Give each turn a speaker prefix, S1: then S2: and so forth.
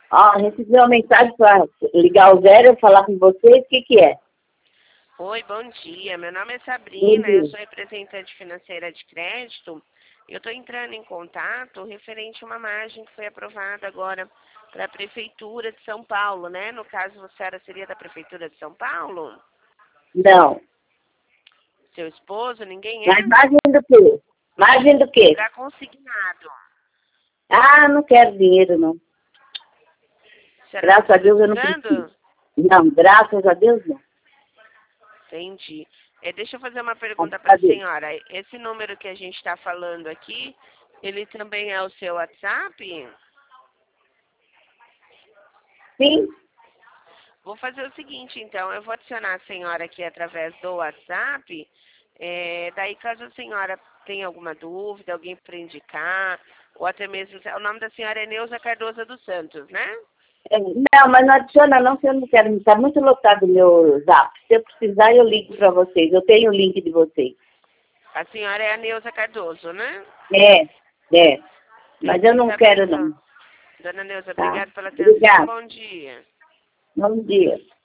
S1: Ó, recebi uma mensagem para ligar o zero e falar com vocês. O que que é?
S2: Oi, bom dia. Meu nome é
S1: Bom
S2: Sabrina, eu
S1: dia.
S2: sou representante financeira de crédito. Eu estou entrando em contato referente a uma margem que foi aprovada agora para a Prefeitura de São Paulo, né? No caso, você seria da Prefeitura de São Paulo?
S1: Não.
S2: Seu esposo, ninguém
S1: Mas
S2: é?
S1: margem do quê? Margem do quê?
S2: Para consignado.
S1: Ah, não quero dinheiro, não.
S2: A senhora não
S1: Graças a
S2: está
S1: Deus eu não preciso.
S2: precisando?
S1: Não, graças a Deus não.
S2: Entendi. Deixa eu fazer uma pergunta
S1: Graças
S2: para
S1: a
S2: a
S1: Deus.
S2: senhora. Esse número que a gente está falando aqui, ele também é o seu WhatsApp?
S1: Sim?
S2: Vou fazer o seguinte, então, eu vou adicionar a senhora aqui através do WhatsApp. Daí, caso a senhora tenha alguma dúvida, alguém para indicar, ou até mesmo, o nome da senhora é Neuza Cardoso dos Santos, né?
S1: É, não, mas não adiciona não, que eu não quero. Está muito lotado o meu zap. Se eu precisar, eu ligo para vocês. Eu tenho o link de vocês.
S2: A senhora é a Neuza Cardoso, né?
S1: É, é. Mas eu
S2: Entendi,
S1: não
S2: tá bem,
S1: quero
S2: então.
S1: não.
S2: Dona Neuza,
S1: Tá?
S2: obrigada pela atenção,
S1: Obrigada.
S2: bom dia.
S1: Bom dia.